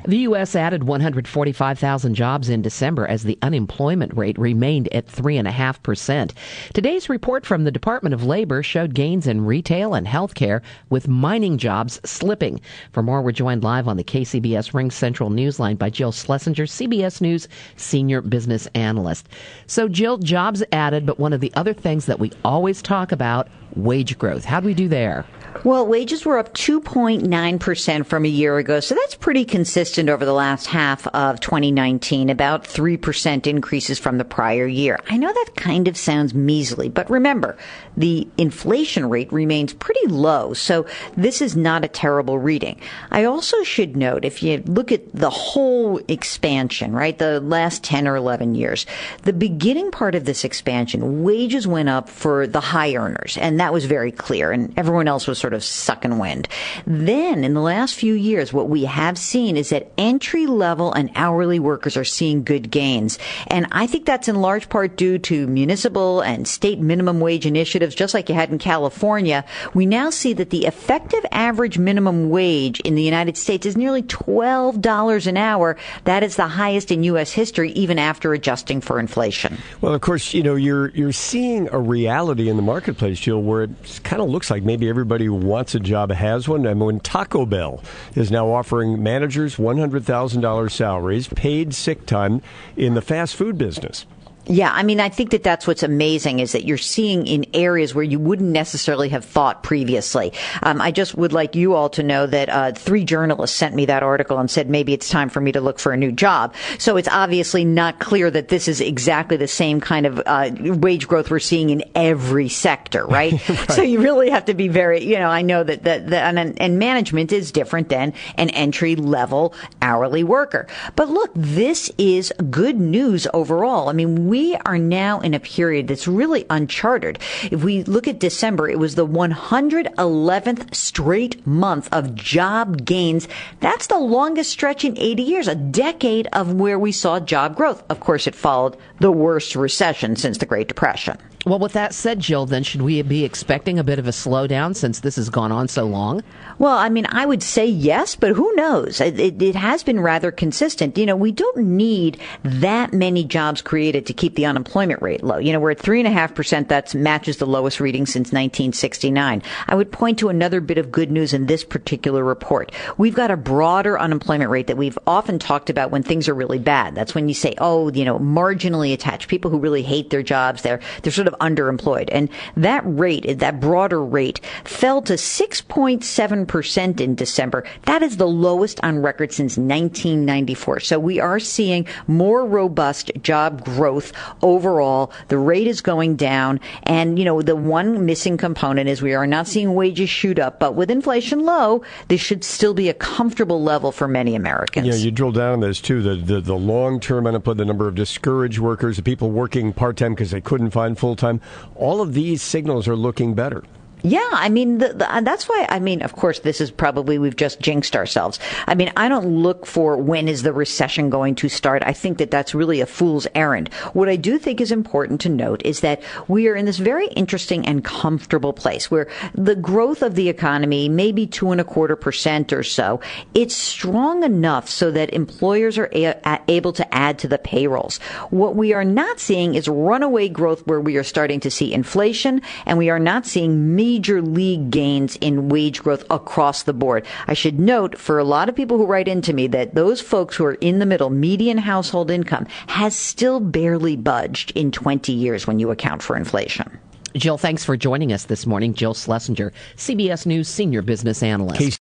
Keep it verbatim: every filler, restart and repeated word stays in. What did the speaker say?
The U S added one hundred forty-five thousand jobs in December as the unemployment rate remained at three point five percent. Today's report from the Department of Labor showed gains in retail and healthcare, with mining jobs slipping. For more, we're joined live on the K C B S Ring Central Newsline by Jill Schlesinger, C B S News senior business analyst. So, Jill, jobs added, but one of the other things that we always talk about, wage growth. How do we do there? Well, wages were up two point nine percent from a year ago, so that's pretty consistent over the last half of twenty nineteen, about three percent increases from the prior year. I know that kind of sounds measly, but remember, the inflation rate remains pretty low, so this is not a terrible reading. I also should note, if you look at the whole expansion, right, the last ten or eleven years, the beginning part of this expansion, wages went up for the high earners, and that was very clear, and everyone else was sort of sucking wind. Then, in the last few years, what we have seen is that entry-level and hourly workers are seeing good gains. And I think that's in large part due to municipal and state minimum wage initiatives, just like you had in California. We now see that the effective average minimum wage in the United States is nearly twelve dollars an hour. That is the highest in U S history, even after adjusting for inflation. Well, of course, you know, you're you're seeing a reality in the marketplace, Jill, where it kind of looks like maybe everybody who wants a job has one. And when Taco Bell is now offering managers one hundred thousand dollars salaries, paid sick time in the fast food business. Yeah, I mean, I think that that's what's amazing is that you're seeing in areas where you wouldn't necessarily have thought previously. Um, I just would like you all to know that uh, three journalists sent me that article and said maybe it's time for me to look for a new job. So it's obviously not clear that this is exactly the same kind of uh, wage growth we're seeing in every sector, right? right? So you really have to be very, you know, I know that, that, that and, and management is different than an entry-level hourly worker. But look, this is good news overall. I mean, we are now in a period that's really uncharted. If we look at December, it was the one hundred eleventh straight month of job gains. That's the longest stretch in eighty years, a decade of where we saw job growth. Of course, it followed the worst recession since the Great Depression. Well, with that said, Jill, then should we be expecting a bit of a slowdown since this has gone on so long? Well, I mean, I would say yes, but who knows? It, it, it has been rather consistent. You know, we don't need that many jobs created to keep the unemployment rate low. You know, we're at three and a half percent. That matches the lowest reading since nineteen sixty-nine. I would point to another bit of good news in this particular report. We've got a broader unemployment rate that we've often talked about when things are really bad. That's when you say, oh, you know, marginally attached, people who really hate their jobs, they're, they're sort of underemployed. And that rate, that broader rate, fell to six point seven percent in December. That is the lowest on record since nineteen ninety-four. So we are seeing more robust job growth overall. The rate is going down. And, you know, the one missing component is we are not seeing wages shoot up. But with inflation low, this should still be a comfortable level for many Americans. Yeah, you drill down on this, too. The, the, the long-term unemployment, the number of discouraged workers, the people working part-time because they couldn't find full-time. All of these signals are looking better. Yeah, I mean, the, the, that's why, I mean, of course, this is probably, we've just jinxed ourselves. I mean, I don't look for when is the recession going to start. I think that that's really a fool's errand. What I do think is important to note is that we are in this very interesting and comfortable place where the growth of the economy, maybe two and a quarter percent or so, it's strong enough so that employers are a- able to add to the payrolls. What we are not seeing is runaway growth where we are starting to see inflation, and we are not seeing me major league gains in wage growth across the board. I should note for a lot of people who write into me that those folks who are in the middle, median household income, has still barely budged in twenty years when you account for inflation. Jill, thanks for joining us this morning. Jill Schlesinger, C B S News senior business analyst.